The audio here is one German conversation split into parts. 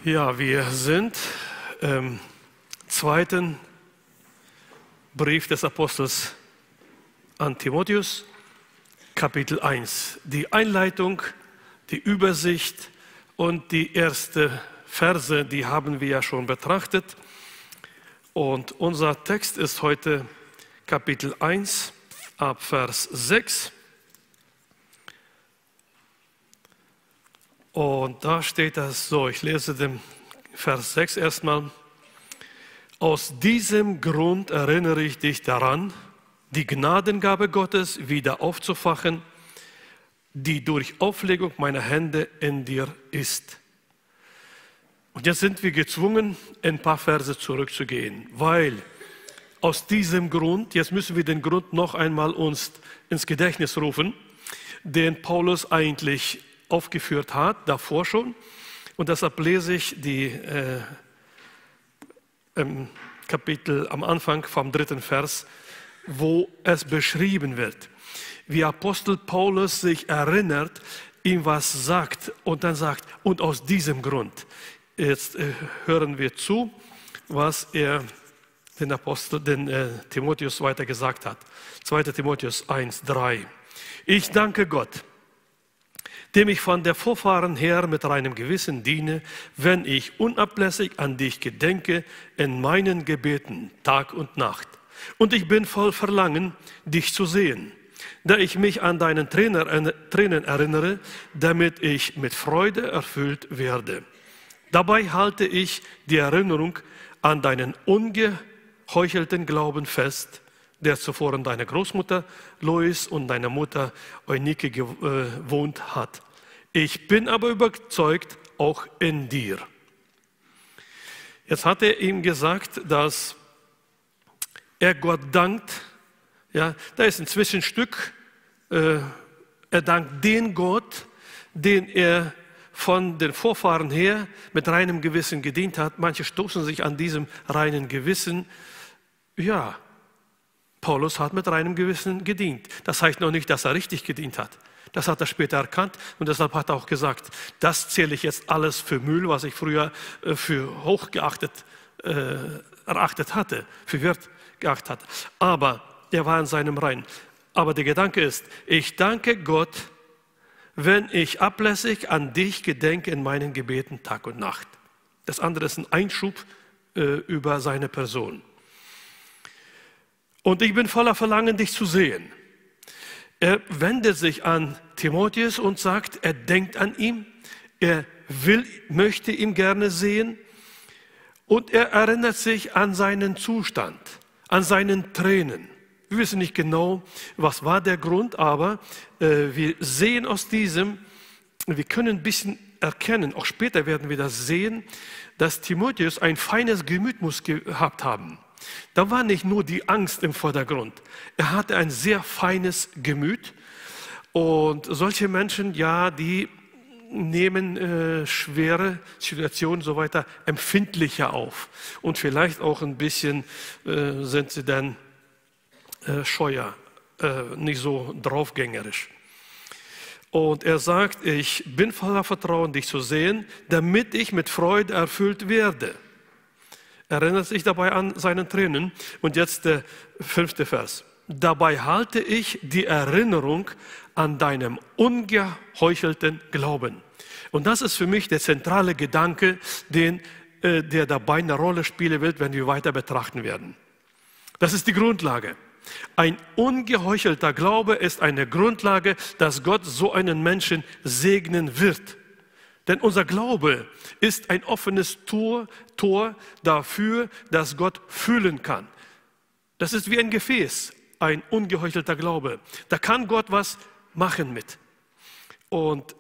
Ja, wir sind im zweiten Brief des Apostels an Timotheus, Kapitel 1. Die Einleitung, die Übersicht und die erste Verse, die haben wir ja schon betrachtet. Und unser Text ist heute Kapitel 1 ab Vers 6. Und da steht das so, ich lese den Vers 6 erstmal. Aus diesem Grund erinnere ich dich daran, die Gnadengabe Gottes wieder aufzufachen, die durch Auflegung meiner Hände in dir ist. Und jetzt sind wir gezwungen, ein paar Verse zurückzugehen, weil aus diesem Grund, jetzt müssen wir den Grund noch einmal uns ins Gedächtnis rufen, den Paulus eigentlich aufgeführt hat, davor schon. Und deshalb lese ich die Kapitel am Anfang vom 3. Vers, wo es beschrieben wird, wie Apostel Paulus sich erinnert, ihm was sagt und dann sagt, und aus diesem Grund. Jetzt hören wir zu, was er den Timotheus weiter gesagt hat. 2. Timotheus 1,3. Ich danke Gott, dem ich von der Vorfahren her mit reinem Gewissen diene, wenn ich unablässig an dich gedenke in meinen Gebeten, Tag und Nacht. Und ich bin voll Verlangen, dich zu sehen, da ich mich an deinen Tränen erinnere, damit ich mit Freude erfüllt werde. Dabei halte ich die Erinnerung an deinen ungeheuchelten Glauben fest, der zuvor in deiner Großmutter Lois und deiner Mutter Eunike gewohnt hat. Ich bin aber überzeugt, auch in dir. Jetzt hat er ihm gesagt, dass er Gott dankt. Ja, da ist ein Zwischenstück. Er dankt den Gott, den er von den Vorfahren her mit reinem Gewissen gedient hat. Manche stoßen sich an diesem reinen Gewissen. Ja, Paulus hat mit reinem Gewissen gedient. Das heißt noch nicht, dass er richtig gedient hat. Das hat er später erkannt und deshalb hat er auch gesagt, das zähle ich jetzt alles für Müll, was ich früher für hoch erachtet hatte, für wert geachtet hatte. Aber er war in seinem Rein. Aber der Gedanke ist, ich danke Gott, wenn ich ablässig an dich gedenke in meinen Gebeten Tag und Nacht. Das andere ist ein Einschub über seine Person. Und ich bin voller Verlangen, dich zu sehen. Er wendet sich an Timotheus und sagt, er denkt an ihn, er möchte ihn gerne sehen und er erinnert sich an seinen Zustand, an seinen Tränen. Wir wissen nicht genau, was war der Grund, aber wir sehen aus diesem, wir können ein bisschen erkennen, auch später werden wir das sehen, dass Timotheus ein feines Gemüt muss gehabt haben. Da war nicht nur die Angst im Vordergrund. Er hatte ein sehr feines Gemüt. Und solche Menschen, ja, die nehmen schwere Situationen so weiter empfindlicher auf. Und vielleicht auch ein bisschen sind sie dann scheuer, nicht so draufgängerisch. Und er sagt, ich bin voller Vertrauen, dich zu sehen, damit ich mit Freude erfüllt werde. Erinnert sich dabei an seinen Tränen. Und jetzt der 5. Vers. Dabei halte ich die Erinnerung an deinem ungeheuchelten Glauben. Und das ist für mich der zentrale Gedanke, der dabei eine Rolle spielen wird, wenn wir weiter betrachten werden. Das ist die Grundlage. Ein ungeheuchelter Glaube ist eine Grundlage, dass Gott so einen Menschen segnen wird. Denn unser Glaube ist ein offenes Tor dafür, dass Gott füllen kann. Das ist wie ein Gefäß, ein ungeheuchelter Glaube. Da kann Gott was machen mit. Und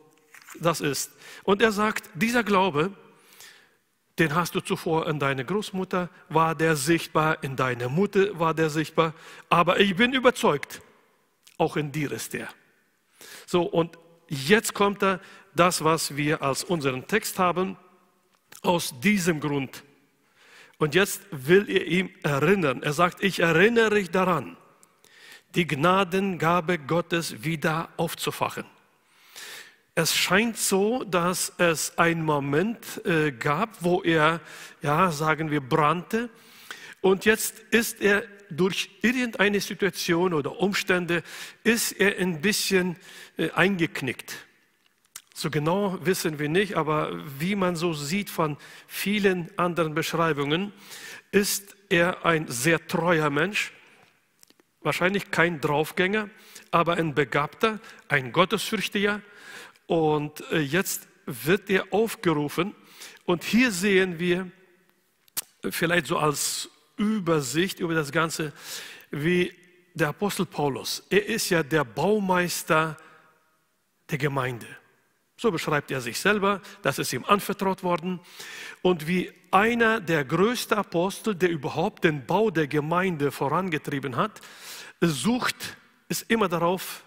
er sagt, dieser Glaube, den hast du zuvor in deiner Großmutter, war der sichtbar, in deiner Mutter war der sichtbar, aber ich bin überzeugt, auch in dir ist der. So, und jetzt kommt das, was wir als unseren Text haben, aus diesem Grund. Und jetzt will er ihm erinnern. Er sagt, ich erinnere dich daran, die Gnadengabe Gottes wieder aufzufachen. Es scheint so, dass es einen Moment gab, wo er, ja, sagen wir, brannte. Und jetzt ist er durch irgendeine Situation oder Umstände, ist er ein bisschen eingeknickt. So genau wissen wir nicht, aber wie man so sieht von vielen anderen Beschreibungen, ist er ein sehr treuer Mensch, wahrscheinlich kein Draufgänger, aber ein Begabter, ein Gottesfürchtiger. Und jetzt wird er aufgerufen. Und hier sehen wir vielleicht so als Übersicht über das Ganze, wie der Apostel Paulus. Er ist ja der Baumeister der Gemeinde. So beschreibt er sich selber, das ist ihm anvertraut worden. Und wie einer der größten Apostel, der überhaupt den Bau der Gemeinde vorangetrieben hat, ist immer darauf,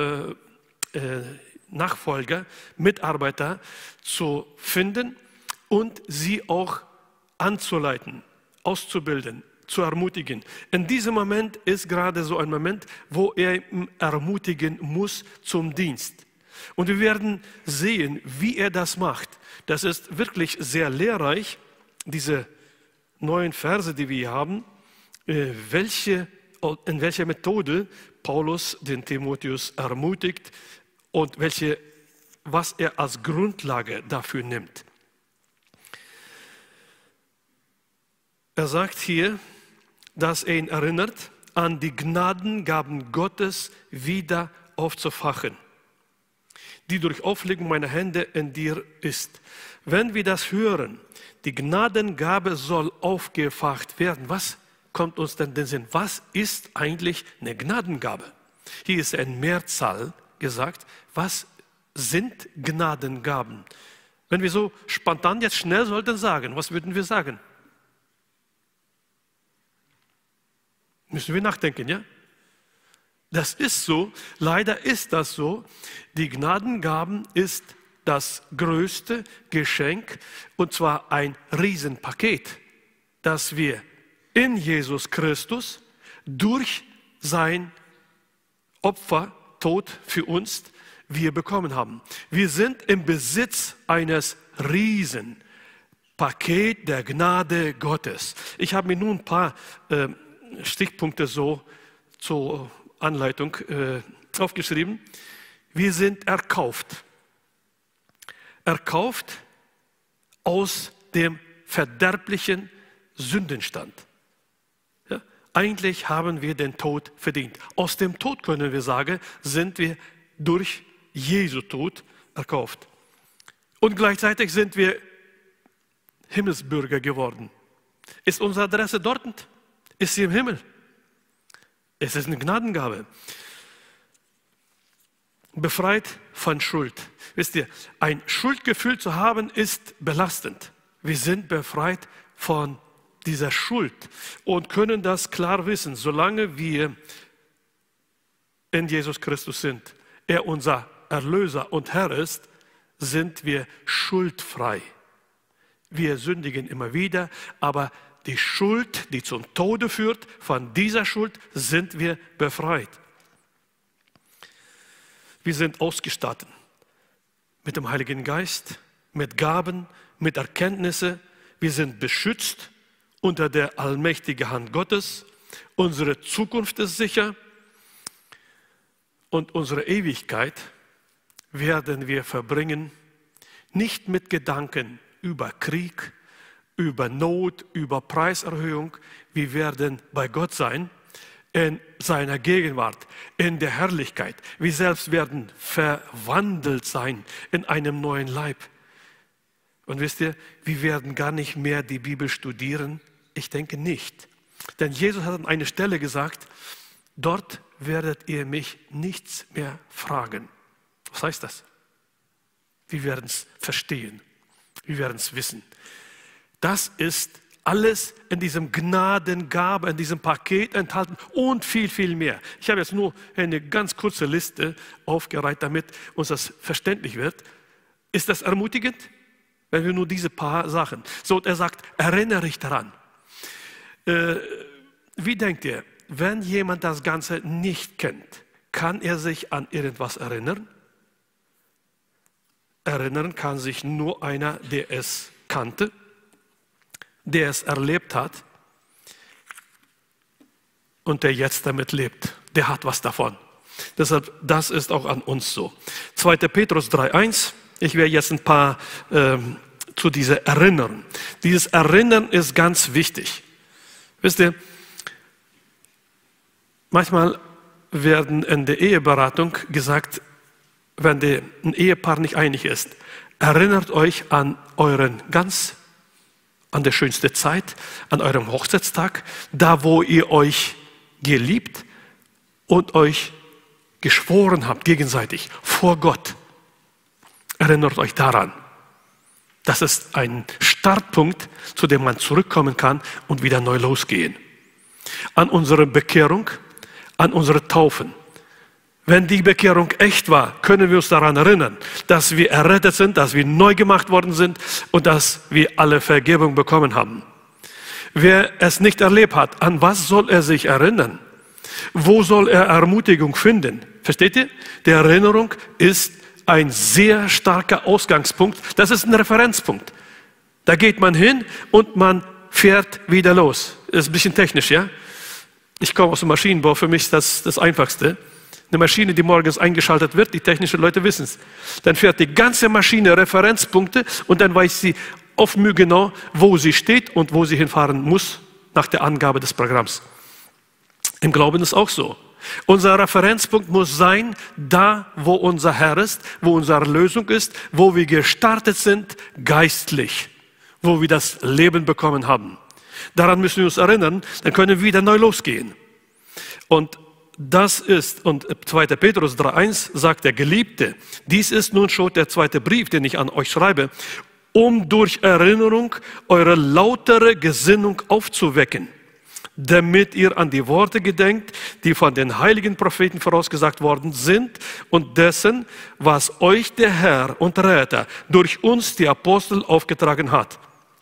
Nachfolger, Mitarbeiter zu finden und sie auch anzuleiten, auszubilden, zu ermutigen. In diesem Moment ist gerade so ein Moment, wo er ermutigen muss zum Dienst. Und wir werden sehen, wie er das macht. Das ist wirklich sehr lehrreich, diese 9 Verse, die wir hier haben, in welcher Methode Paulus den Timotheus ermutigt und was er als Grundlage dafür nimmt. Er sagt hier, dass er ihn erinnert, an die Gnadengaben Gottes wieder aufzufachen, die durch Auflegung meiner Hände in dir ist. Wenn wir das hören, die Gnadengabe soll aufgefacht werden. Was kommt uns denn in den Sinn? Was ist eigentlich eine Gnadengabe? Hier ist ein Mehrzahl gesagt. Was sind Gnadengaben? Wenn wir so spontan jetzt schnell sollten sagen, was würden wir sagen? Müssen wir nachdenken, ja? Das ist so, leider ist das so. Die Gnadengaben ist das größte Geschenk, und zwar ein Riesenpaket, das wir in Jesus Christus durch sein Opfer, Tod für uns, wir bekommen haben. Wir sind im Besitz eines Riesenpaket der Gnade Gottes. Ich habe mir nun ein paar Stichpunkte so zur Anleitung aufgeschrieben. Wir sind erkauft. Erkauft aus dem verderblichen Sündenstand. Ja? Eigentlich haben wir den Tod verdient. Aus dem Tod, können wir sagen, sind wir durch Jesu Tod erkauft. Und gleichzeitig sind wir Himmelsbürger geworden. Ist unsere Adresse dort? Ist sie im Himmel? Es ist eine Gnadengabe. Befreit von Schuld. Wisst ihr, ein Schuldgefühl zu haben, ist belastend. Wir sind befreit von dieser Schuld und können das klar wissen, solange wir in Jesus Christus sind, er unser Erlöser und Herr ist, sind wir schuldfrei. Wir sündigen immer wieder, aber die Schuld, die zum Tode führt, von dieser Schuld sind wir befreit. Wir sind ausgestattet mit dem Heiligen Geist, mit Gaben, mit Erkenntnisse. Wir sind beschützt unter der allmächtigen Hand Gottes. Unsere Zukunft ist sicher und unsere Ewigkeit werden wir verbringen, nicht mit Gedanken über Krieg, über Not, über Preiserhöhung. Wir werden bei Gott sein, in seiner Gegenwart, in der Herrlichkeit. Wir selbst werden verwandelt sein in einem neuen Leib. Und wisst ihr, wir werden gar nicht mehr die Bibel studieren. Ich denke nicht. Denn Jesus hat an einer Stelle gesagt, dort werdet ihr mich nichts mehr fragen. Was heißt das? Wir werden es verstehen. Wir werden es wissen. Das ist alles in diesem Gnadengabe, in diesem Paket enthalten und viel, viel mehr. Ich habe jetzt nur eine ganz kurze Liste aufgereiht, damit uns das verständlich wird. Ist das ermutigend? Wenn wir nur diese paar Sachen. So, und er sagt, erinnere dich daran. Wie denkt ihr, wenn jemand das Ganze nicht kennt, kann er sich an irgendwas erinnern? erinnern kann sich nur einer, der es kannte, der es erlebt hat und der jetzt damit lebt. Der hat was davon. Deshalb, das ist auch an uns so. 2. Petrus 3,1. Ich werde jetzt ein paar zu dieser Erinnern. Dieses Erinnern ist ganz wichtig. Wisst ihr, manchmal werden in der Eheberatung gesagt, wenn ein Ehepaar nicht einig ist, erinnert euch an der schönsten Zeit, an eurem Hochzeitstag, da wo ihr euch geliebt und euch geschworen habt, gegenseitig, vor Gott. Erinnert euch daran. Das ist ein Startpunkt, zu dem man zurückkommen kann und wieder neu losgehen. An unsere Bekehrung, an unsere Taufen. Wenn die Bekehrung echt war, können wir uns daran erinnern, dass wir errettet sind, dass wir neu gemacht worden sind und dass wir alle Vergebung bekommen haben. Wer es nicht erlebt hat, an was soll er sich erinnern? Wo soll er Ermutigung finden? Versteht ihr? Die Erinnerung ist ein sehr starker Ausgangspunkt. Das ist ein Referenzpunkt. Da geht man hin und man fährt wieder los. Das ist ein bisschen technisch, ja? Ich komme aus dem Maschinenbau, für mich ist das Einfachste. Eine Maschine, die morgens eingeschaltet wird, die technischen Leute wissen es. Dann fährt die ganze Maschine Referenzpunkte und dann weiß sie oft genau, wo sie steht und wo sie hinfahren muss, nach der Angabe des Programms. Im Glauben ist auch so. Unser Referenzpunkt muss sein, da wo unser Herr ist, wo unsere Lösung ist, wo wir gestartet sind, geistlich, wo wir das Leben bekommen haben. Daran müssen wir uns erinnern, dann können wir wieder neu losgehen. Und das ist, und 2. Petrus 3,1 sagt der Geliebte, dies ist nun schon der zweite Brief, den ich an euch schreibe, um durch Erinnerung eure lautere Gesinnung aufzuwecken, damit ihr an die Worte gedenkt, die von den heiligen Propheten vorausgesagt worden sind und dessen, was euch der Herr und Retter durch uns, die Apostel, aufgetragen hat.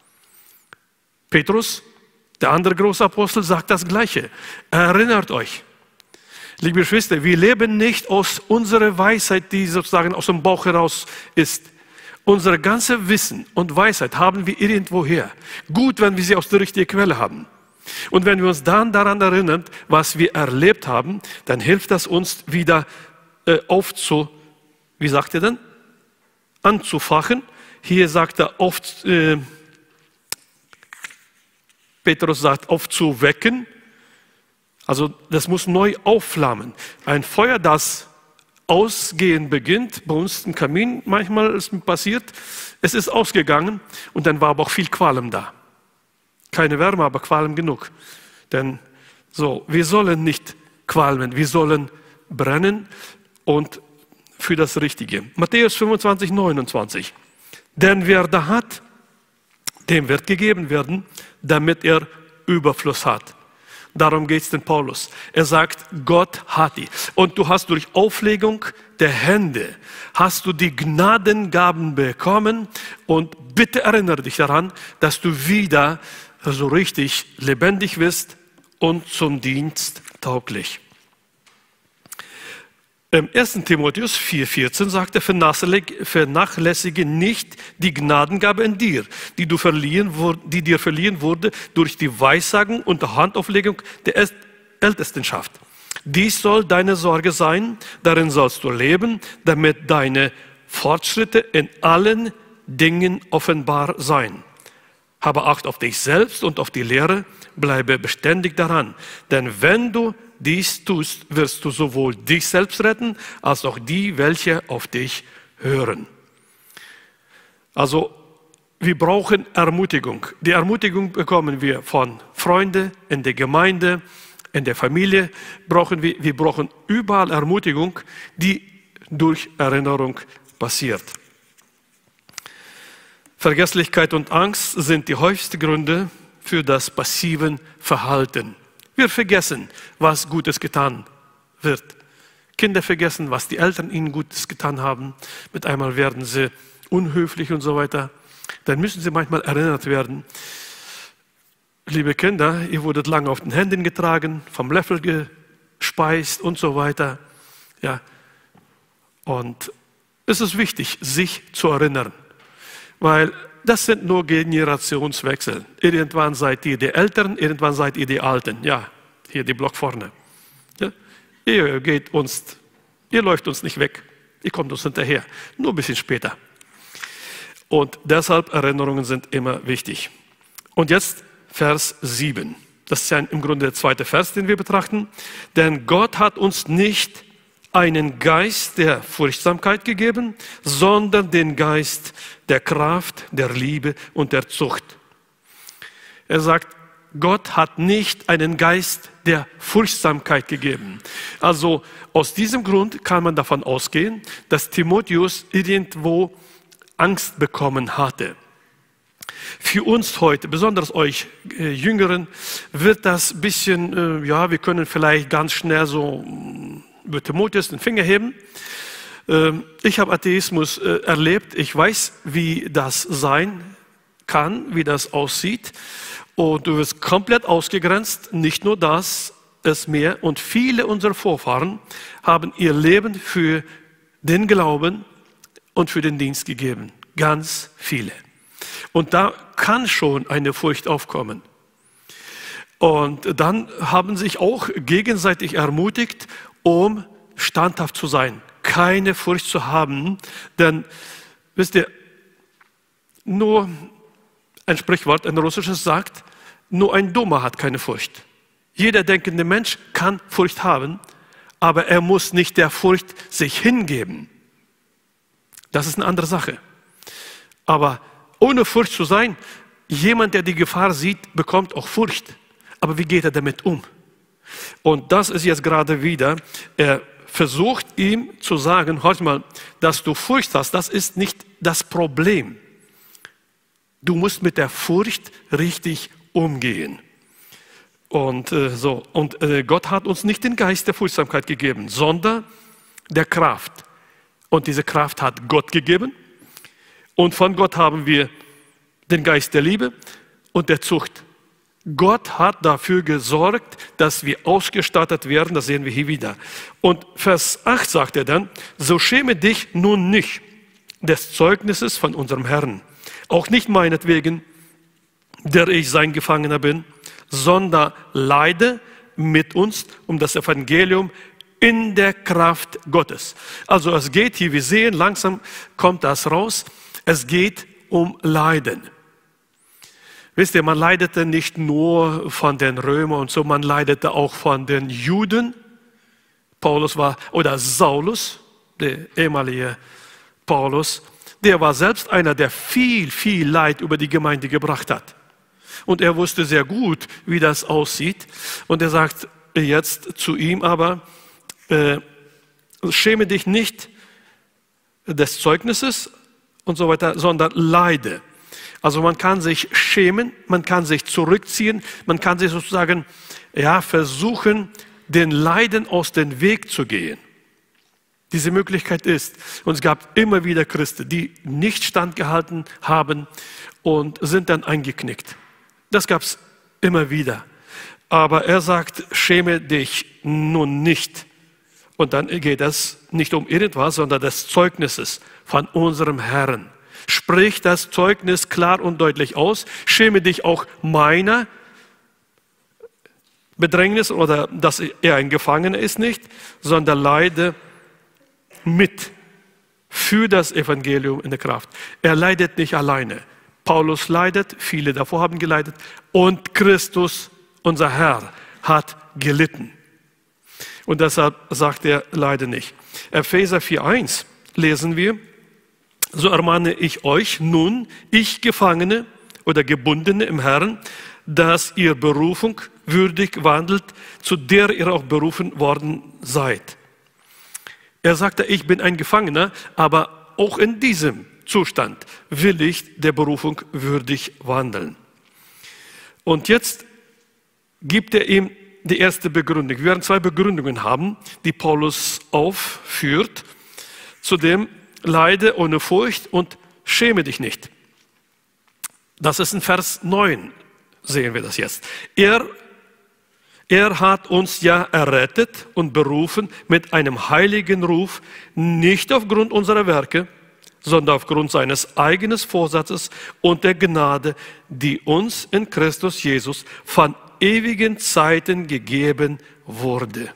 Petrus, der andere große Apostel, sagt das Gleiche. Erinnert euch. Liebe Geschwister, wir leben nicht aus unserer Weisheit, die sozusagen aus dem Bauch heraus ist. Unser ganzes Wissen und Weisheit haben wir irgendwoher. Gut, wenn wir sie aus der richtigen Quelle haben. Und wenn wir uns dann daran erinnern, was wir erlebt haben, dann hilft das uns wieder wie sagt er denn? Anzufachen. Hier sagt er Petrus sagt aufzuwecken. Also das muss neu aufflammen. Ein Feuer, das ausgehen beginnt, bei uns im Kamin manchmal ist es passiert, es ist ausgegangen und dann war aber auch viel Qualm da. Keine Wärme, aber Qualm genug. Denn wir sollen nicht qualmen, wir sollen brennen und für das Richtige. Matthäus 25, 29. Denn wer da hat, dem wird gegeben werden, damit er Überfluss hat. Darum geht es den Paulus. Er sagt, Gott hat die. Und du hast durch Auflegung der Hände, hast du die Gnadengaben bekommen. Und bitte erinnere dich daran, dass du wieder so richtig lebendig wirst und zum Dienst tauglich. Im 1. Timotheus 4,14 sagt er, vernachlässige nicht die Gnadengabe in dir, die dir verliehen wurde durch die Weissagung und Handauflegung der Ältestenschaft. Dies soll deine Sorge sein, darin sollst du leben, damit deine Fortschritte in allen Dingen offenbar seien. Habe Acht auf dich selbst und auf die Lehre, bleibe beständig daran, denn wenn du dies tust, wirst du sowohl dich selbst retten, als auch die, welche auf dich hören. Also, wir brauchen Ermutigung. Die Ermutigung bekommen wir von Freunden, in der Gemeinde, in der Familie. Wir brauchen überall Ermutigung, die durch Erinnerung passiert. Vergesslichkeit und Angst sind die häufigsten Gründe für das passive Verhalten. Wir vergessen, was Gutes getan wird. Kinder vergessen, was die Eltern ihnen Gutes getan haben. Mit einmal werden sie unhöflich und so weiter. Dann müssen sie manchmal erinnert werden. Liebe Kinder, ihr wurdet lange auf den Händen getragen, vom Löffel gespeist und so weiter. Ja. Und Es ist wichtig, sich zu erinnern, weil das sind nur Generationswechsel. Irgendwann seid ihr die Älteren, irgendwann seid ihr die Alten. Ja, hier die Block vorne. Ja? Ihr läuft uns nicht weg, ihr kommt uns hinterher, nur ein bisschen später. Und deshalb Erinnerungen sind immer wichtig. Und jetzt Vers 7. Das ist ja im Grunde der zweite Vers, den wir betrachten. Denn Gott hat uns nicht einen Geist der Furchtsamkeit gegeben, sondern den Geist der Kraft, der Liebe und der Zucht. Er sagt, Gott hat nicht einen Geist der Furchtsamkeit gegeben. Also aus diesem Grund kann man davon ausgehen, dass Timotheus irgendwo Angst bekommen hatte. Für uns heute, besonders euch Jüngeren, wird das ein bisschen, wir können vielleicht ganz schnell so über Timotheus den Finger heben. Ich habe Atheismus erlebt. Ich weiß, wie das sein kann, wie das aussieht. Und du wirst komplett ausgegrenzt. Nicht nur das, es mehr. Und viele unserer Vorfahren haben ihr Leben für den Glauben und für den Dienst gegeben. Ganz viele. Und da kann schon eine Furcht aufkommen. Und dann haben sich auch gegenseitig ermutigt, um standhaft zu sein, keine Furcht zu haben. Denn, wisst ihr, nur ein Sprichwort, ein russisches sagt, nur ein Dummer hat keine Furcht. Jeder denkende Mensch kann Furcht haben, aber er muss nicht der Furcht sich hingeben. Das ist eine andere Sache. Aber ohne Furcht zu sein, jemand, der die Gefahr sieht, bekommt auch Furcht. Aber wie geht er damit um? Und das ist jetzt gerade wieder, er versucht ihm zu sagen, hör mal, dass du Furcht hast, das ist nicht das Problem. Du musst mit der Furcht richtig umgehen. Und Gott hat uns nicht den Geist der Furchtsamkeit gegeben, sondern der Kraft. Und diese Kraft hat Gott gegeben. Und von Gott haben wir den Geist der Liebe und der Zucht. Gott hat dafür gesorgt, dass wir ausgestattet werden, das sehen wir hier wieder. Und Vers 8 sagt er dann, so schäme dich nun nicht des Zeugnisses von unserem Herrn, auch nicht meinetwegen, der ich sein Gefangener bin, sondern leide mit uns um das Evangelium in der Kraft Gottes. Also es geht hier, wir sehen, langsam kommt das raus, es geht um Leiden. Wisst ihr, man leidete nicht nur von den Römern und so, man leidete auch von den Juden. Saulus, der ehemalige Paulus, der war selbst einer, der viel, viel Leid über die Gemeinde gebracht hat. Und er wusste sehr gut, wie das aussieht. Und er sagt jetzt zu ihm aber, schäme dich nicht des Zeugnisses und so weiter, sondern leide. Also man kann sich schämen, man kann sich zurückziehen, man kann sich sozusagen versuchen, den Leiden aus dem Weg zu gehen. Diese Möglichkeit ist. Und es gab immer wieder Christen, die nicht standgehalten haben und sind dann eingeknickt. Das gab es immer wieder. Aber er sagt, schäme dich nun nicht. Und dann geht es nicht um irgendwas, sondern des Zeugnisses von unserem Herrn. Sprich das Zeugnis klar und deutlich aus. Schäme dich auch meiner Bedrängnis oder dass er ein Gefangener ist nicht, sondern leide mit für das Evangelium in der Kraft. Er leidet nicht alleine. Paulus leidet, viele davor haben geleidet und Christus, unser Herr, hat gelitten. Und deshalb sagt er, leide nicht. Epheser 4,1 lesen wir, so ermahne ich euch nun, ich Gefangene oder Gebundene im Herrn, dass ihr Berufung würdig wandelt, zu der ihr auch berufen worden seid. Er sagte, ich bin ein Gefangener, aber auch in diesem Zustand will ich der Berufung würdig wandeln. Und jetzt gibt er ihm die erste Begründung. Wir werden zwei Begründungen haben, die Paulus aufführt. Zudem leide ohne Furcht und schäme dich nicht. Das ist in Vers 9, sehen wir das jetzt. Er Er hat uns ja errettet und berufen mit einem heiligen Ruf, nicht aufgrund unserer Werke, sondern aufgrund seines eigenen Vorsatzes und der Gnade, die uns in Christus Jesus von ewigen Zeiten gegeben wurde.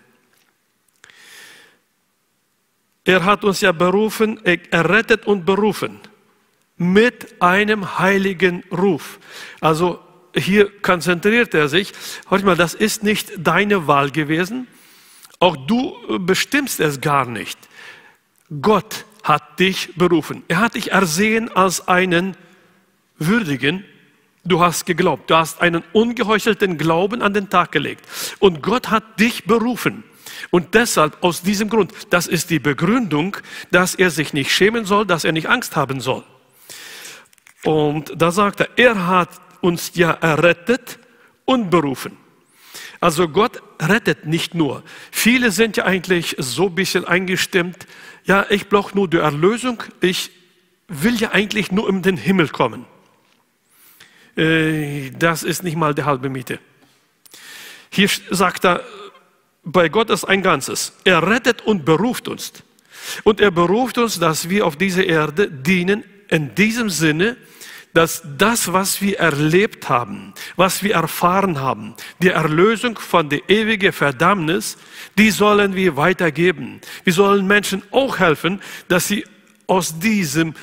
Er hat uns ja berufen, errettet und berufen mit einem heiligen Ruf. Also hier konzentriert er sich. Hört mal, das ist nicht deine Wahl gewesen. Auch du bestimmst es gar nicht. Gott hat dich berufen. Er hat dich ersehen als einen Würdigen. Du hast geglaubt. Du hast einen ungeheuchelten Glauben an den Tag gelegt. Und Gott hat dich berufen. Und deshalb, aus diesem Grund, das ist die Begründung, dass er sich nicht schämen soll, dass er nicht Angst haben soll. Und da sagt er, er hat uns ja errettet und berufen. Also Gott rettet nicht nur. Viele sind ja eigentlich so ein bisschen eingestimmt, ja, ich brauche nur die Erlösung, ich will ja eigentlich nur in den Himmel kommen. Das ist nicht mal die halbe Miete. Hier sagt er, bei Gott ist ein Ganzes. Er rettet und beruft uns. Und er beruft uns, dass wir auf dieser Erde dienen, in diesem Sinne, dass das, was wir erlebt haben, was wir erfahren haben, die Erlösung von der ewigen Verdammnis, die sollen wir weitergeben. Wir sollen Menschen auch helfen, dass sie aus diesem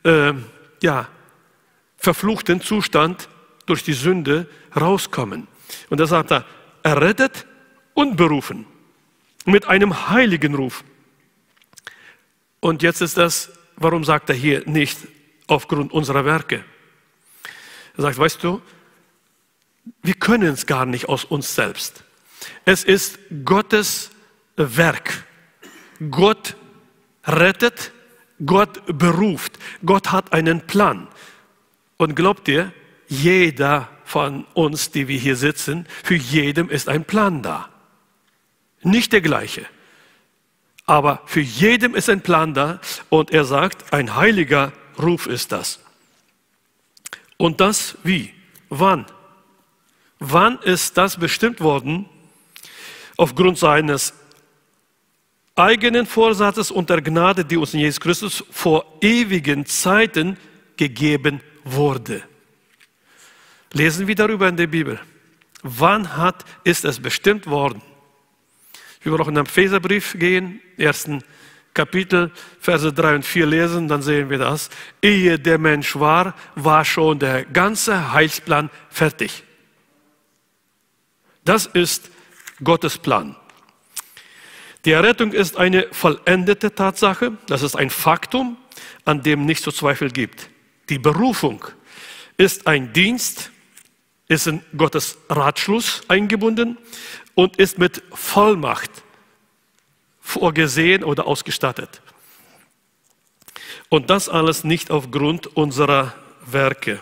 verfluchten Zustand durch die Sünde rauskommen. Und da sagt er, errettet und berufen mit einem heiligen Ruf. Und jetzt ist das, warum sagt er hier nicht aufgrund unserer Werke? Er sagt, weißt du, wir können es gar nicht aus uns selbst. Es ist Gottes Werk. Gott rettet, Gott beruft. Gott hat einen Plan. Und glaubt ihr, jeder von uns, die wir hier sitzen, für jeden ist ein Plan da. Nicht der gleiche. Aber für jeden ist ein Plan da. Und er sagt, ein heiliger Ruf ist das. Und das wie? Wann? Wann ist das bestimmt worden? Aufgrund seines eigenen Vorsatzes und der Gnade, die uns in Jesus Christus vor ewigen Zeiten gegeben wurde. Lesen wir darüber in der Bibel. Wann ist es bestimmt worden? Wir wollen auch in den Epheserbrief gehen, 1. Kapitel, Verse 3 und 4 lesen, dann sehen wir das. Ehe der Mensch war schon der ganze Heilsplan fertig. Das ist Gottes Plan. Die Errettung ist eine vollendete Tatsache, das ist ein Faktum, an dem nicht zu Zweifel gibt. Die Berufung ist ein Dienst, ist in Gottes Ratschluss eingebunden und ist mit Vollmacht vorgesehen oder ausgestattet. Und das alles nicht aufgrund unserer Werke.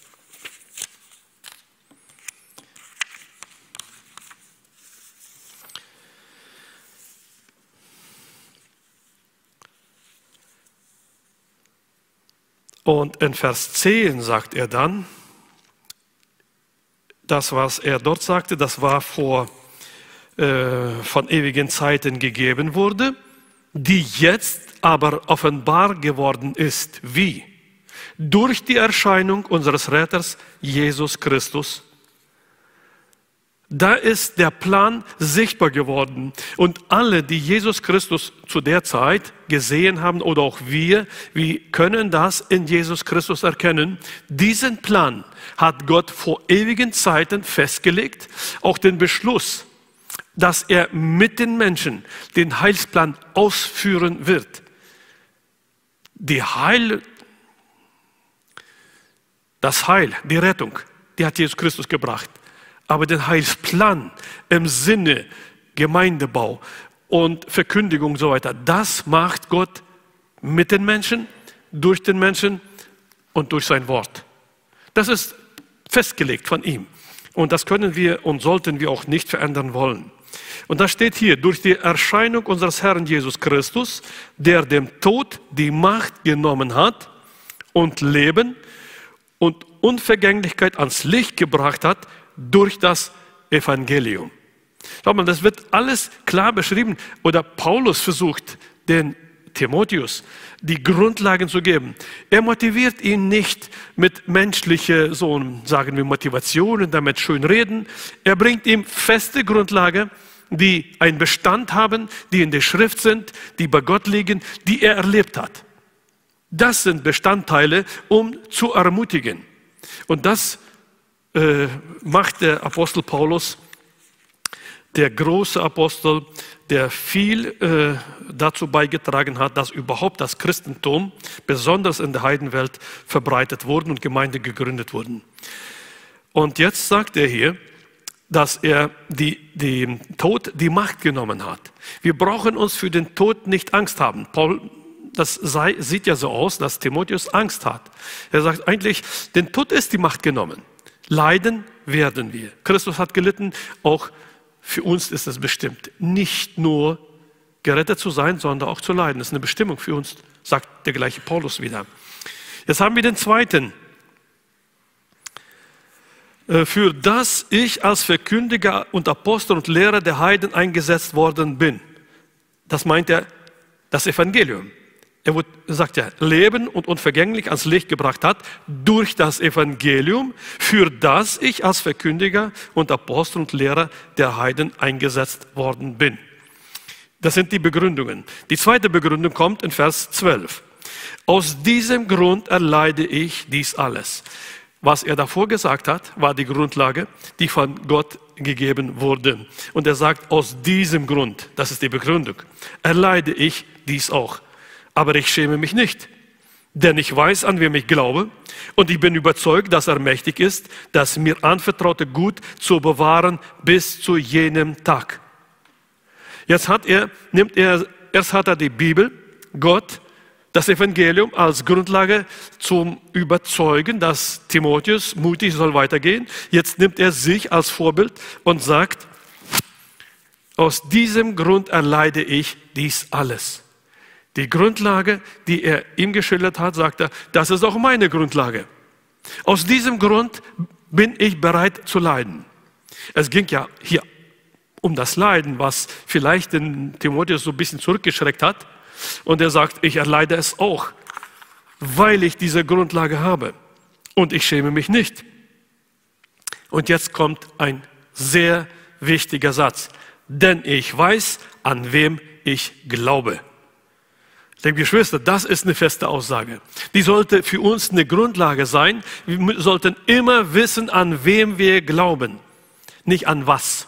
Und in Vers 10 sagt er dann, das, was er dort sagte, das war von ewigen Zeiten gegeben wurde, die jetzt aber offenbar geworden ist. Wie? Durch die Erscheinung unseres Retters Jesus Christus. Da ist der Plan sichtbar geworden. Und alle, die Jesus Christus zu der Zeit gesehen haben, oder auch wir können das in Jesus Christus erkennen. Diesen Plan hat Gott vor ewigen Zeiten festgelegt. Auch den Beschluss, dass er mit den Menschen den Heilsplan ausführen wird. Das Heil, die Rettung, die hat Jesus Christus gebracht. Aber den Heilsplan im Sinne Gemeindebau und Verkündigung und so weiter, das macht Gott mit den Menschen, durch den Menschen und durch sein Wort. Das ist festgelegt von ihm. Und das können wir und sollten wir auch nicht verändern wollen. Und da steht hier, durch die Erscheinung unseres Herrn Jesus Christus, der dem Tod die Macht genommen hat und Leben und Unvergänglichkeit ans Licht gebracht hat, durch das Evangelium. Schau mal, das wird alles klar beschrieben. Oder Paulus versucht, den Timotheus die Grundlagen zu geben. Er motiviert ihn nicht mit menschlichen, sagen wir, Motivationen, damit schön reden. Er bringt ihm feste Grundlagen, die einen Bestand haben, die in der Schrift sind, die bei Gott liegen, die er erlebt hat. Das sind Bestandteile, um zu ermutigen. Und das macht der Apostel Paulus, der große Apostel, der viel dazu beigetragen hat, dass überhaupt das Christentum, besonders in der Heidenwelt, verbreitet wurde und Gemeinden gegründet wurden. Und jetzt sagt er hier, dass er dem Tod die Macht genommen hat. Wir brauchen uns für den Tod nicht Angst haben. Sieht ja so aus, dass Timotheus Angst hat. Er sagt eigentlich, den Tod ist die Macht genommen. Leiden werden wir. Christus hat gelitten, auch für uns ist es bestimmt, nicht nur gerettet zu sein, sondern auch zu leiden. Das ist eine Bestimmung für uns, sagt der gleiche Paulus wieder. Jetzt haben wir den zweiten. Für das ich als Verkündiger und Apostel und Lehrer der Heiden eingesetzt worden bin. Das meint er, das Evangelium. Er sagt ja, Leben und unvergänglich ans Licht gebracht hat durch das Evangelium, für das ich als Verkündiger und Apostel und Lehrer der Heiden eingesetzt worden bin. Das sind die Begründungen. Die zweite Begründung kommt in Vers 12. Aus diesem Grund erleide ich dies alles. Was er davor gesagt hat, war die Grundlage, die von Gott gegeben wurde. Und er sagt, aus diesem Grund, das ist die Begründung, erleide ich dies auch. Aber ich schäme mich nicht, denn ich weiß, an wem ich glaube, und ich bin überzeugt, dass er mächtig ist, das mir anvertraute Gut zu bewahren bis zu jenem Tag. Erst hat er die Bibel, Gott, das Evangelium als Grundlage zum Überzeugen, dass Timotheus mutig soll weitergehen. Jetzt nimmt er sich als Vorbild und sagt, aus diesem Grund erleide ich dies alles. Die Grundlage, die er ihm geschildert hat, sagt er, das ist auch meine Grundlage. Aus diesem Grund bin ich bereit zu leiden. Es ging ja hier um das Leiden, was vielleicht den Timotheus so ein bisschen zurückgeschreckt hat. Und er sagt, ich erleide es auch, weil ich diese Grundlage habe. Und ich schäme mich nicht. Und jetzt kommt ein sehr wichtiger Satz. Denn ich weiß, an wem ich glaube. Liebe Geschwister, das ist eine feste Aussage. Die sollte für uns eine Grundlage sein. Wir sollten immer wissen, an wem wir glauben. Nicht an was.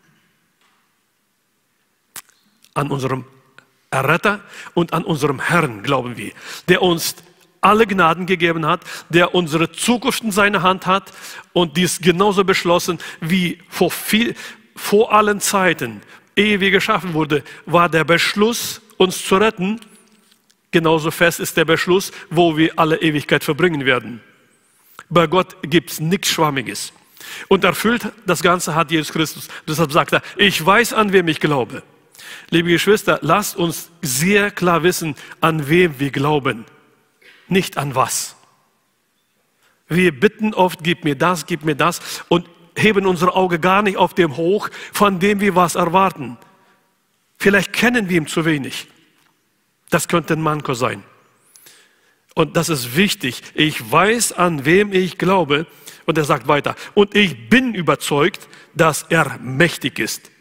An unserem Erretter und an unserem Herrn glauben wir, der uns alle Gnaden gegeben hat, der unsere Zukunft in seiner Hand hat und dies genauso beschlossen wie vor allen Zeiten, ehe wir geschaffen wurde, war der Beschluss, uns zu retten. Genauso fest ist der Beschluss, wo wir alle Ewigkeit verbringen werden. Bei Gott gibt es nichts Schwammiges. Und erfüllt das Ganze hat Jesus Christus. Deshalb sagt er, ich weiß, an wem ich glaube. Liebe Geschwister, lasst uns sehr klar wissen, an wem wir glauben, nicht an was. Wir bitten oft, gib mir das und heben unser Auge gar nicht auf dem hoch, von dem wir was erwarten. Vielleicht kennen wir ihn zu wenig. Das könnte ein Manko sein. Und das ist wichtig. Ich weiß, an wem ich glaube. Und er sagt weiter, und ich bin überzeugt, dass er mächtig ist.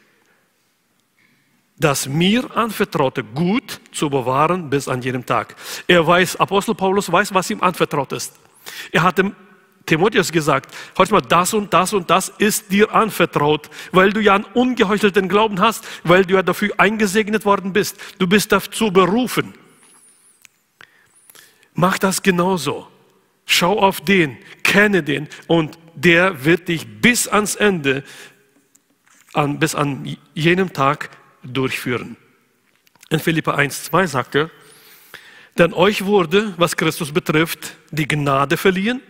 Das mir anvertraute Gut zu bewahren bis an jenem Tag. Apostel Paulus weiß, was ihm anvertraut ist. Er hat dem Timotheus gesagt, hör mal, das und das und das ist dir anvertraut, weil du ja einen ungeheuchelten Glauben hast, weil du ja dafür eingesegnet worden bist. Du bist dazu berufen. Mach das genauso. Schau auf den, kenne den und der wird dich bis ans Ende, bis an jenem Tag durchführen. In Philipper 1,2 sagt er, denn euch wurde, was Christus betrifft, die Gnade verliehen,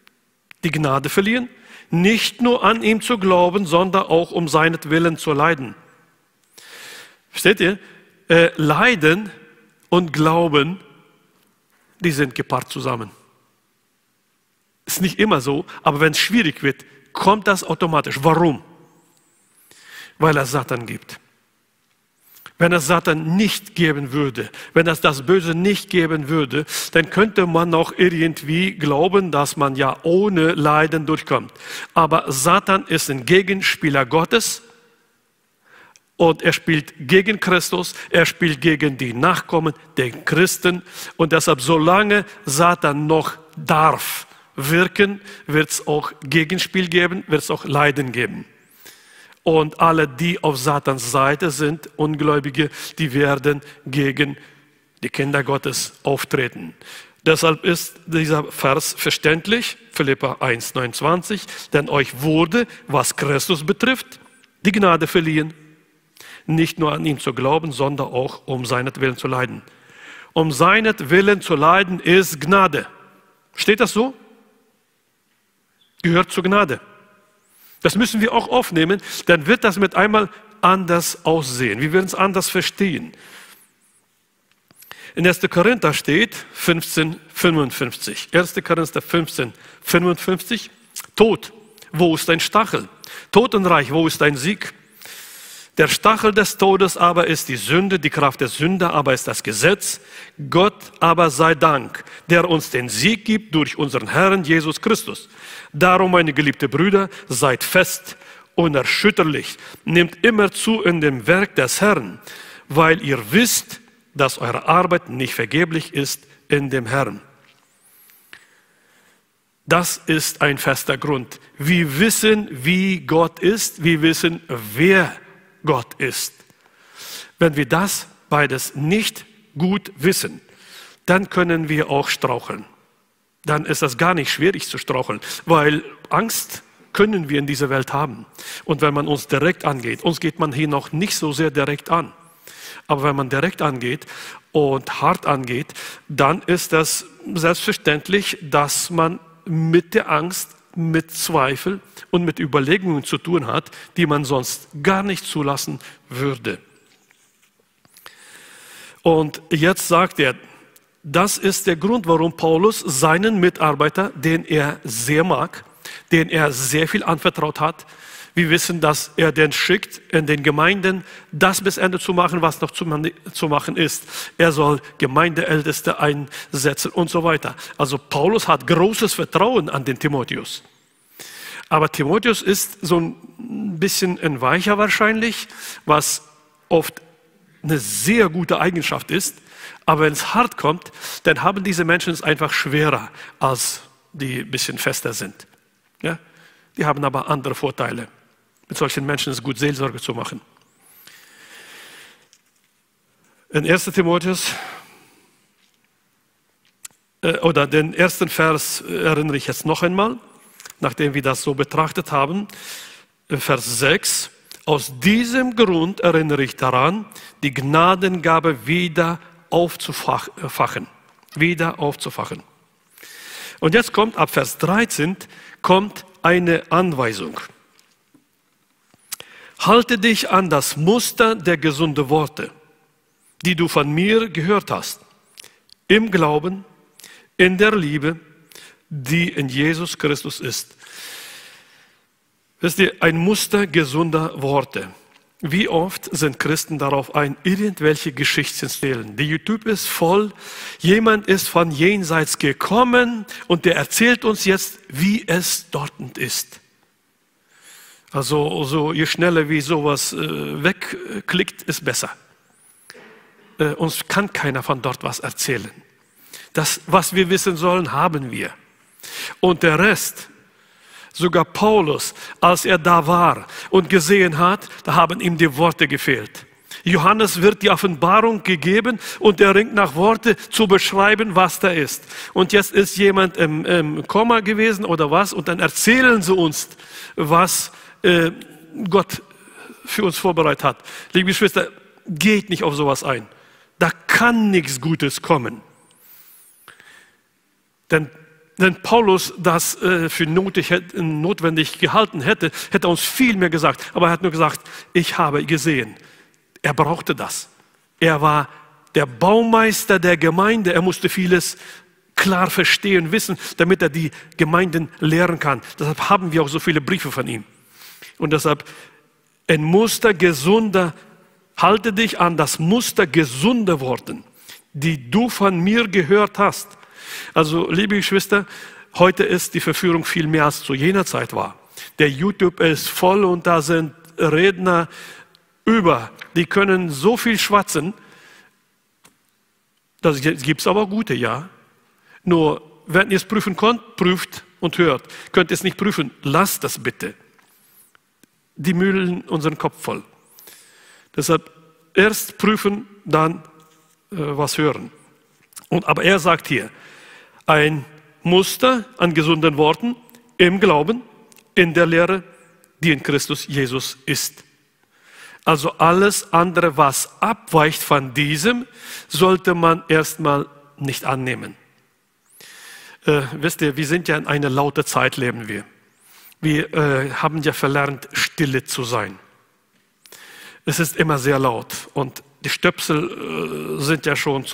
nicht nur an ihm zu glauben, sondern auch um seinetwillen zu leiden. Versteht ihr? Leiden und Glauben, die sind gepaart zusammen. Ist nicht immer so, aber wenn es schwierig wird, kommt das automatisch. Warum? weil er Satan gibt. Wenn es Satan nicht geben würde, wenn es das Böse nicht geben würde, dann könnte man noch irgendwie glauben, dass man ja ohne Leiden durchkommt. Aber Satan ist ein Gegenspieler Gottes und er spielt gegen Christus, er spielt gegen die Nachkommen der Christen. Und deshalb, solange Satan noch darf wirken, wird es auch Gegenspiel geben, wird es auch Leiden geben. Und alle, die auf Satans Seite sind, Ungläubige, die werden gegen die Kinder Gottes auftreten. Deshalb ist dieser Vers verständlich, Philipper 1,29, denn euch wurde, was Christus betrifft, die Gnade verliehen, nicht nur an ihn zu glauben, sondern auch um seinetwillen zu leiden. Um seinetwillen zu leiden ist Gnade. Steht das so? Gehört zur Gnade. Das müssen wir auch aufnehmen, dann wird das mit einmal anders aussehen. Wir werden es anders verstehen. In 1. Korinther steht 15,55. 1. Korinther 15,55. Tod, wo ist dein Stachel? Totenreich, wo ist dein Sieg? Der Stachel des Todes aber ist die Sünde, die Kraft der Sünde aber ist das Gesetz. Gott aber sei Dank, der uns den Sieg gibt durch unseren Herrn Jesus Christus. Darum, meine geliebten Brüder, seid fest, unerschütterlich, nehmt immer zu in dem Werk des Herrn, weil ihr wisst, dass eure Arbeit nicht vergeblich ist in dem Herrn. Das ist ein fester Grund. Wir wissen, wie Gott ist, wir wissen, wer Gott ist. Wenn wir das beides nicht gut wissen, dann können wir auch straucheln. Dann ist das gar nicht schwierig zu straucheln, weil Angst können wir in dieser Welt haben. Und wenn man uns direkt angeht, uns geht man hier noch nicht so sehr direkt an, aber wenn man direkt angeht und hart angeht, dann ist das selbstverständlich, dass man mit der Angst, mit Zweifel und mit Überlegungen zu tun hat, die man sonst gar nicht zulassen würde. Und jetzt sagt er, das ist der Grund, warum Paulus seinen Mitarbeiter, den er sehr mag, den er sehr viel anvertraut hat, wir wissen, dass er den schickt, in den Gemeinden das bis Ende zu machen, was noch zu machen ist. Er soll Gemeindeälteste einsetzen und so weiter. Also Paulus hat großes Vertrauen an den Timotheus. Aber Timotheus ist so ein bisschen ein Weicher wahrscheinlich, was oft eine sehr gute Eigenschaft ist. Aber wenn es hart kommt, dann haben diese Menschen es einfach schwerer, als die ein bisschen fester sind. Ja? Die haben aber andere Vorteile. Mit solchen Menschen ist es gut, Seelsorge zu machen. In 1. Timotheus, oder den ersten Vers erinnere ich jetzt noch einmal, nachdem wir das so betrachtet haben. Vers 6. Aus diesem Grund erinnere ich daran, die Gnadengabe wieder aufzufachen. Wieder aufzufachen. Und jetzt kommt ab Vers 13 kommt eine Anweisung. Halte dich an das Muster der gesunden Worte, die du von mir gehört hast, im Glauben, in der Liebe, die in Jesus Christus ist. Wisst ihr, ein Muster gesunder Worte. Wie oft sind Christen darauf ein, irgendwelche Geschichten zu erzählen? Die YouTube ist voll. Jemand ist von jenseits gekommen und der erzählt uns jetzt, wie es dort ist. Also je schneller wie sowas wegklickt, ist besser. Uns kann keiner von dort was erzählen. Das, was wir wissen sollen, haben wir. Und der Rest, sogar Paulus, als er da war und gesehen hat, da haben ihm die Worte gefehlt. Johannes wird die Offenbarung gegeben und er ringt nach Worte zu beschreiben, was da ist. Und jetzt ist jemand im Koma gewesen oder was und dann erzählen sie uns, was Gott für uns vorbereitet hat. Liebe Geschwister, geht nicht auf sowas ein. Da kann nichts Gutes kommen. Denn wenn Paulus das für notwendig gehalten hätte, hätte er uns viel mehr gesagt. Aber er hat nur gesagt, ich habe gesehen. Er brauchte das. Er war der Baumeister der Gemeinde. Er musste vieles klar verstehen, wissen, damit er die Gemeinden lehren kann. Deshalb haben wir auch so viele Briefe von ihm. Und deshalb ein Muster gesunder, halte dich an das Muster gesunder Worten, die du von mir gehört hast. Also, liebe Geschwister, heute ist die Verführung viel mehr als zu jener Zeit war. Der YouTube ist voll und da sind Redner die können so viel schwatzen. Das gibt es aber gute, ja. Nur, wenn ihr es prüfen könnt, prüft und hört. Könnt ihr es nicht prüfen, lasst das bitte. Die mühlen unseren Kopf voll. Deshalb erst prüfen, dann was hören. Aber er sagt hier, ein Muster an gesunden Worten im Glauben, in der Lehre, die in Christus Jesus ist. Also alles andere, was abweicht von diesem, sollte man erstmal nicht annehmen. Wisst ihr, wir sind ja in einer lauten Zeit, leben wir. Wir haben ja verlernt, stille zu sein. Es ist immer sehr laut und die Stöpsel sind ja schon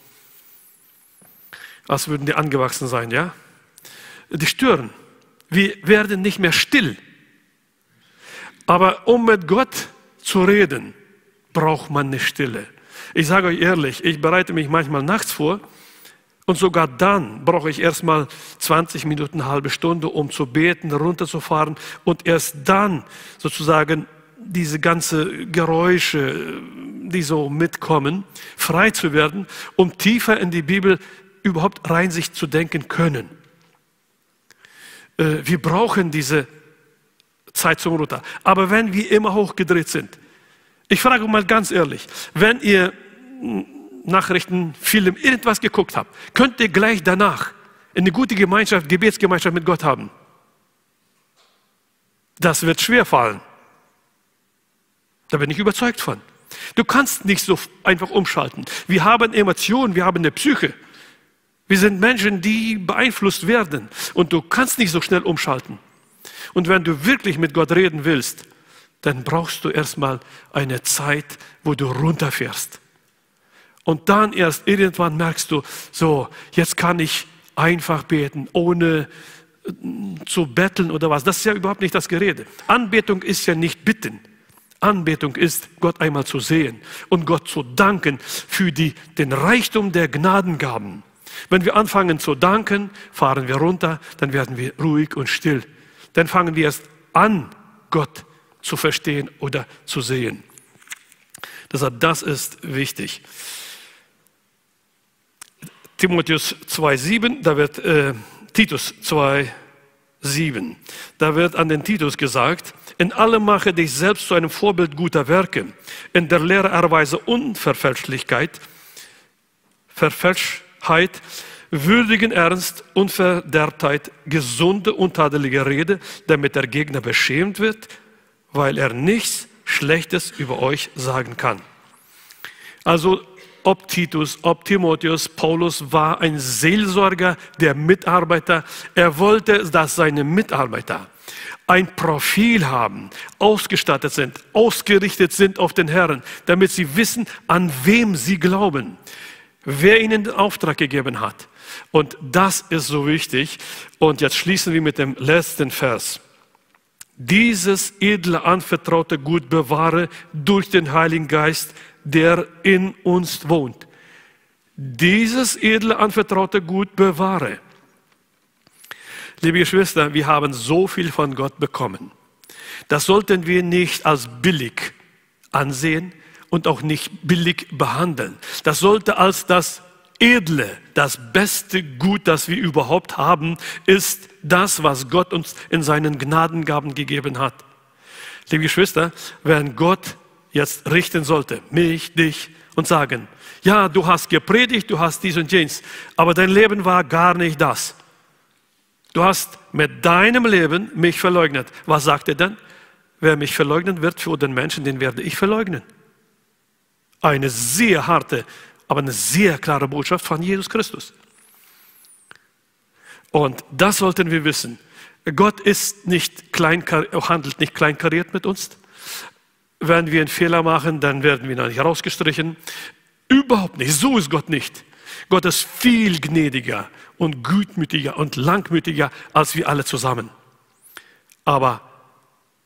als würden die angewachsen sein, ja? Die stören. Wir werden nicht mehr still. Aber um mit Gott zu reden, braucht man eine Stille. Ich sage euch ehrlich, ich bereite mich manchmal nachts vor und sogar dann brauche ich erstmal 20 Minuten, eine halbe Stunde, um zu beten, runterzufahren und erst dann sozusagen diese ganze Geräusche, die so mitkommen, frei zu werden, um tiefer in die Bibel überhaupt rein sich zu denken können. Wir brauchen diese Zeit zum Runter. Aber wenn wir immer hochgedreht sind, ich frage mal ganz ehrlich, wenn ihr Nachrichten, Film, irgendwas geguckt habt, könnt ihr gleich danach eine gute Gemeinschaft, Gebetsgemeinschaft mit Gott haben? Das wird schwer fallen. Da bin ich überzeugt von. Du kannst nicht so einfach umschalten. Wir haben Emotionen, wir haben eine Psyche. Wir sind Menschen, die beeinflusst werden. Und du kannst nicht so schnell umschalten. Und wenn du wirklich mit Gott reden willst, dann brauchst du erstmal eine Zeit, wo du runterfährst. Und dann erst irgendwann merkst du, so, jetzt kann ich einfach beten, ohne zu betteln oder was. Das ist ja überhaupt nicht das Gerede. Anbetung ist ja nicht bitten. Anbetung ist, Gott einmal zu sehen und Gott zu danken für den Reichtum der Gnadengaben. Wenn wir anfangen zu danken, fahren wir runter, dann werden wir ruhig und still. Dann fangen wir erst an, Gott zu verstehen oder zu sehen. Deshalb, das ist wichtig. Timotheus 2,7, da wird Titus 2,7, da wird an den Titus gesagt, in allem mache dich selbst zu einem Vorbild guter Werke, in der Lehre erweise Unverfälschlichkeit, würdigen Ernst, Unverderbtheit, gesunde, untadelige Rede, damit der Gegner beschämt wird, weil er nichts Schlechtes über euch sagen kann. Also ob Titus, ob Timotheus, Paulus war ein Seelsorger, der Mitarbeiter. Er wollte, dass seine Mitarbeiter ein Profil haben, ausgestattet sind, ausgerichtet sind auf den Herrn, damit sie wissen, an wem sie glauben, wer ihnen den Auftrag gegeben hat. Und das ist so wichtig. Und jetzt schließen wir mit dem letzten Vers. Dieses edle anvertraute Gut bewahre durch den Heiligen Geist, der in uns wohnt. Dieses edle anvertraute Gut bewahre. Liebe Geschwister, wir haben so viel von Gott bekommen. Das sollten wir nicht als billig ansehen und auch nicht billig behandeln. Das sollte als das Edle, das beste Gut, das wir überhaupt haben, ist das, was Gott uns in seinen Gnadengaben gegeben hat. Liebe Geschwister, wenn Gott jetzt richten sollte, mich, dich, und sagen, ja, du hast gepredigt, du hast dies und jenes, aber dein Leben war gar nicht das. Du hast mit deinem Leben mich verleugnet. Was sagt er dann? Wer mich verleugnen wird für den Menschen, den werde ich verleugnen. Eine sehr harte, aber eine sehr klare Botschaft von Jesus Christus. Und das sollten wir wissen. Gott ist handelt nicht kleinkariert mit uns. Wenn wir einen Fehler machen, dann werden wir nicht herausgestrichen. Überhaupt nicht. So ist Gott nicht. Gott ist viel gnädiger und gutmütiger und langmütiger als wir alle zusammen. Aber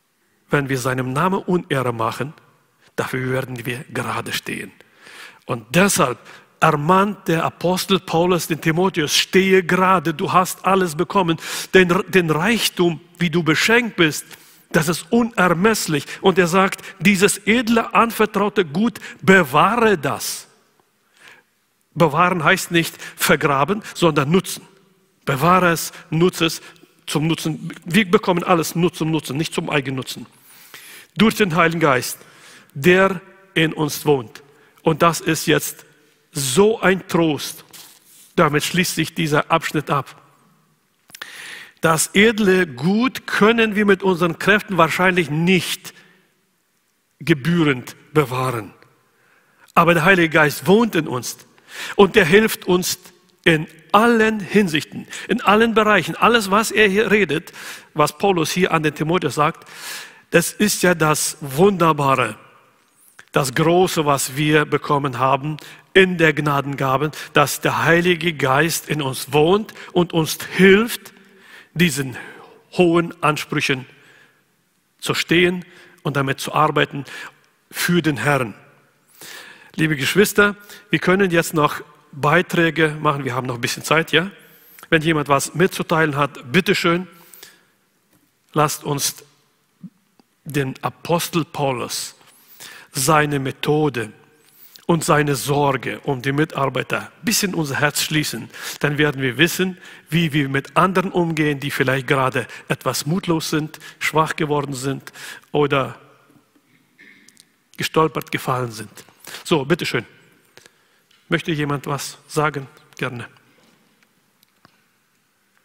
wenn wir seinem Namen Unehre machen, dafür werden wir gerade stehen. Und deshalb ermahnt der Apostel Paulus den Timotheus, stehe gerade, du hast alles bekommen. Den Reichtum, wie du beschenkt bist, das ist unermesslich. Und er sagt, dieses edle, anvertraute Gut, bewahre das. Bewahren heißt nicht vergraben, sondern nutzen. Bewahre es, nutze es zum Nutzen. Wir bekommen alles nur zum Nutzen, nicht zum Eigennutzen. Durch den Heiligen Geist, der in uns wohnt. Und das ist jetzt so ein Trost. Damit schließt sich dieser Abschnitt ab. Das edle Gut können wir mit unseren Kräften wahrscheinlich nicht gebührend bewahren. Aber der Heilige Geist wohnt in uns und er hilft uns in allen Hinsichten, in allen Bereichen. Alles, was er hier redet, was Paulus hier an den Timotheus sagt, das ist ja das Wunderbare, das Große, was wir bekommen haben in der Gnadengabe, dass der Heilige Geist in uns wohnt und uns hilft, diesen hohen Ansprüchen zu stehen und damit zu arbeiten für den Herrn. Liebe Geschwister, wir können jetzt noch Beiträge machen. Wir haben noch ein bisschen Zeit, ja? Wenn jemand was mitzuteilen hat, bitteschön, lasst uns den Apostel Paulus, seine Methode und seine Sorge um die Mitarbeiter ein bisschen unser Herz schließen. Dann werden wir wissen, wie wir mit anderen umgehen, die vielleicht gerade etwas mutlos sind, schwach geworden sind oder gestolpert gefallen sind. So, bitteschön. Möchte jemand was sagen? Gerne.